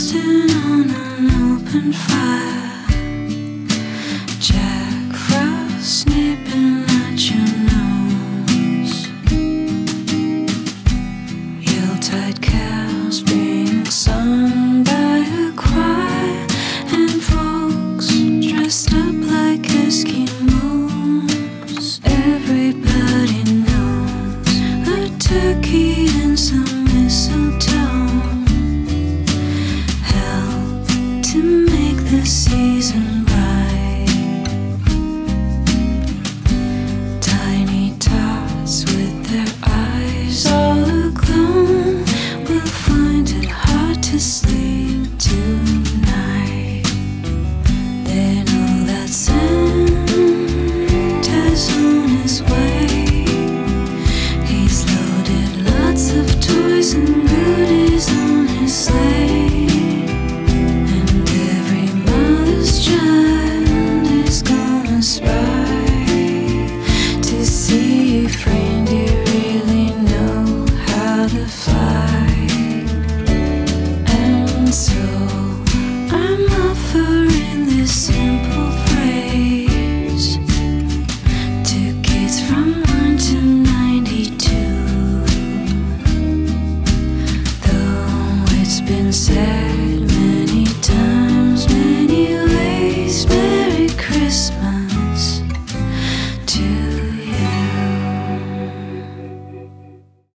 roasting on an open fire. Jack Frost nipping at your nose. Yuletide cows being sung by a choir, and folks dressed up like Eskimos. Everybody knows a turkey and some mistletoe help to make the season bright. Tiny tots with their eyes all aglow will find it hard to sleep tonight. They know that Santa's on his way. He's loaded lots of toys and goodies on his sleigh, and every mother's child is gonna spy to see if reindeer really know how to fly. And so